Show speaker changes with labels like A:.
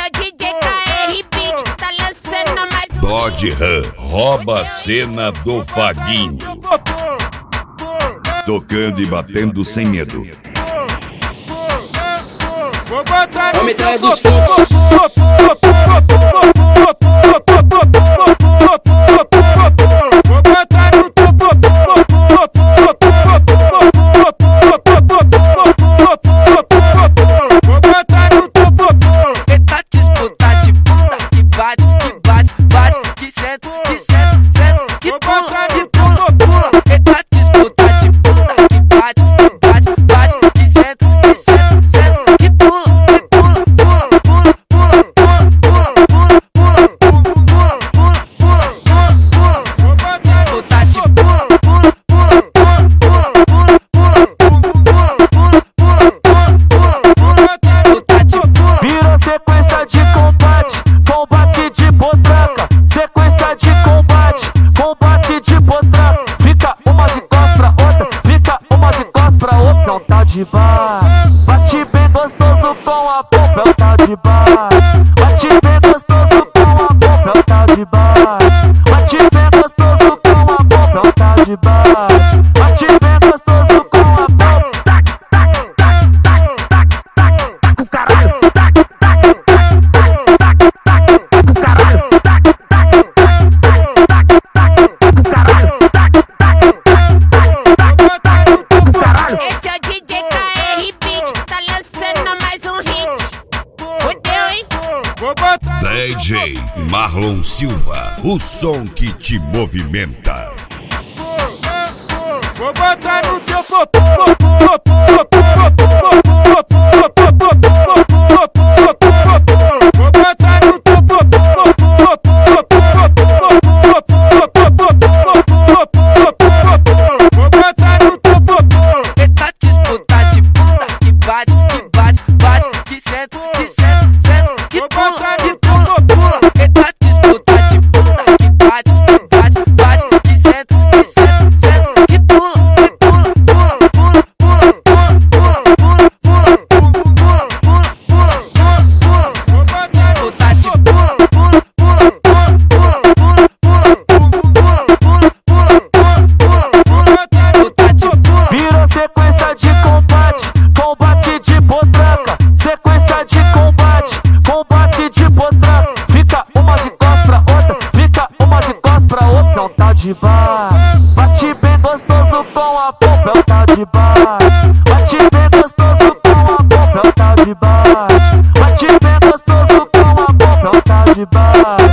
A: é o DJ KR Beat, tá lançando mais um.
B: Dodge Ram rouba a cena do Faguinho. Tocando e batendo sem medo.
C: Homem atrás dos fluxos. Eita disputa de bunda que bate, que senta, que pula, pula. Eita disputa de bunda que bate, que senta, que pula, pula. Disputa de
D: Virou sequência de combate, combate de potranca. Sequência de combate, combate de potranca. Fica uma de costas pra outra, fica uma de costas pra outra. É um tal de bate, bate bem gostoso com a bomba. É um tal de bate, bate bem gostoso com a bomba. É um tal de bate, bate bem gostoso com a bomba. É um tal de bate, bate bem gostoso com a bomba. Com caralho.
A: Esse é o DJ KR Beat, tá lançando mais um hit. Fudeu, hein?
B: DJ Marlon Silva, o som que te movimenta.
E: Vou botar no teu popô. Vou botar no teu popô. Vou botar no teu popô.
C: Eita disputa de bunda que bate, que senta, que pula, pula. Eita disputa de bunda que bate, que senta, que pula, pula. Disputa de
D: Virou sequência de combate, combate de potranca. Sequência de combate, combate de potranca. Fica uma de costas pra outra, fica uma de costas pra outra. É um tal de bate, bate bem gostoso com a bomba. É um tal de bate, bate bem gostoso com a bomba. É um tal de bate, bate bem gostoso com a bomba. É um tal de bate.